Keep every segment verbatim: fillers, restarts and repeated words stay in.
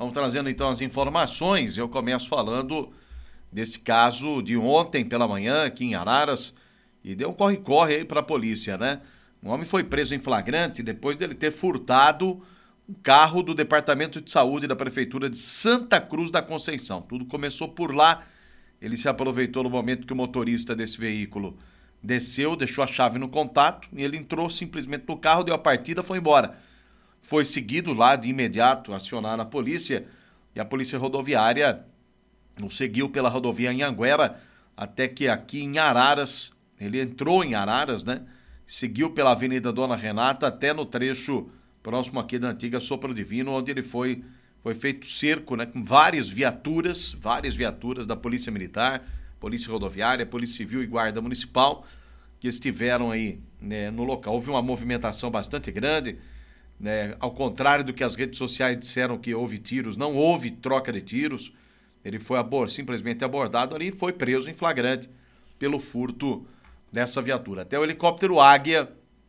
Vamos trazendo então as informações. Eu começo falando desse caso de ontem pela manhã aqui em Araras e deu um corre-corre aí para a polícia, né? Um homem foi preso em flagrante depois dele ter furtado um carro do Departamento de Saúde da Prefeitura de Santa Cruz da Conceição. Tudo começou por lá. Ele se aproveitou no momento que o motorista desse veículo desceu, deixou a chave no contato e ele entrou simplesmente no carro, deu a partida, foi embora. Foi seguido lá de imediato, acionaram a polícia e a polícia rodoviária o seguiu pela rodovia Anhanguera até que aqui em Araras, ele entrou em Araras, né? Seguiu pela Avenida Dona Renata até no trecho próximo aqui da antiga Sopro Divino, onde ele foi, foi feito cerco, né? Com várias viaturas, várias viaturas da Polícia Militar, Polícia Rodoviária, Polícia Civil e Guarda Municipal, que estiveram aí, né, no local. Houve uma movimentação bastante grande, né? Ao contrário do que as redes sociais disseram que houve tiros, não houve troca de tiros. Ele foi abord, simplesmente abordado ali e foi preso em flagrante pelo furto dessa viatura. Até o helicóptero Águia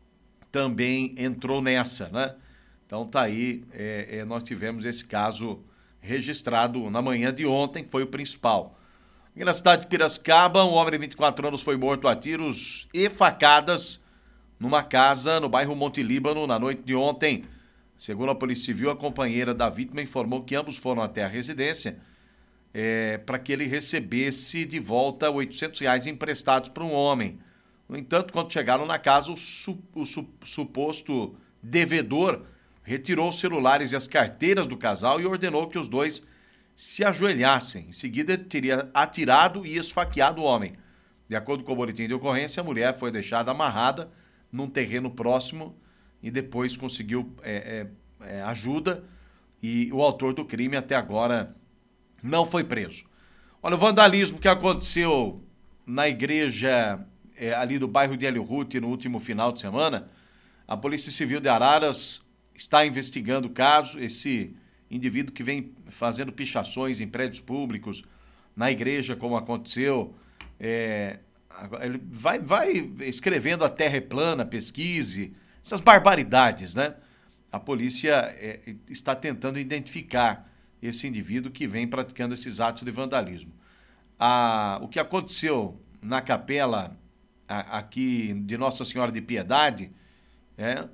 também entrou nessa, né? Então tá aí, é, é, nós tivemos esse caso registrado na manhã de ontem, que foi o principal. Aqui na cidade de Piracicaba, um homem de vinte e quatro anos foi morto a tiros e facadas numa casa no bairro Monte Líbano na noite de ontem. Segundo a Polícia Civil, a companheira da vítima informou que ambos foram até a residência é, para que ele recebesse de volta oitocentos reais emprestados para um homem. No entanto, quando chegaram na casa, o, su, o su, suposto devedor retirou os celulares e as carteiras do casal e ordenou que os dois se ajoelhassem. Em seguida, teria atirado e esfaqueado o homem. De acordo com o boletim de ocorrência, a mulher foi deixada amarrada num terreno próximo e depois conseguiu é, é, é, ajuda e o autor do crime até agora não foi preso. Olha, o vandalismo que aconteceu na igreja é, ali do bairro de Hélio Ruth no último final de semana, a Polícia Civil de Araras está investigando o caso. Esse indivíduo que vem fazendo pichações em prédios públicos, na igreja, como aconteceu, é, ele vai, vai escrevendo a terra é plana, pesquise, essas barbaridades, né? A polícia é, está tentando identificar esse indivíduo que vem praticando esses atos de vandalismo. A, o que aconteceu na capela a, aqui de Nossa Senhora de Piedade é,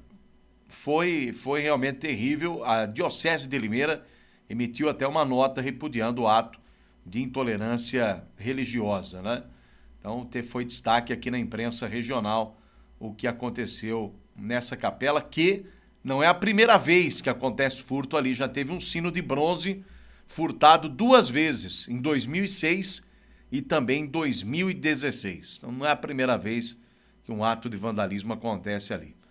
foi, foi realmente terrível. A Diocese de Limeira emitiu até uma nota repudiando o ato de intolerância religiosa, né? Então, foi destaque aqui na imprensa regional o que aconteceu nessa capela, que não é a primeira vez que acontece furto ali. Já teve um sino de bronze furtado duas vezes, em dois mil e seis e também em dois mil e dezesseis. Então, não é a primeira vez que um ato de vandalismo acontece ali.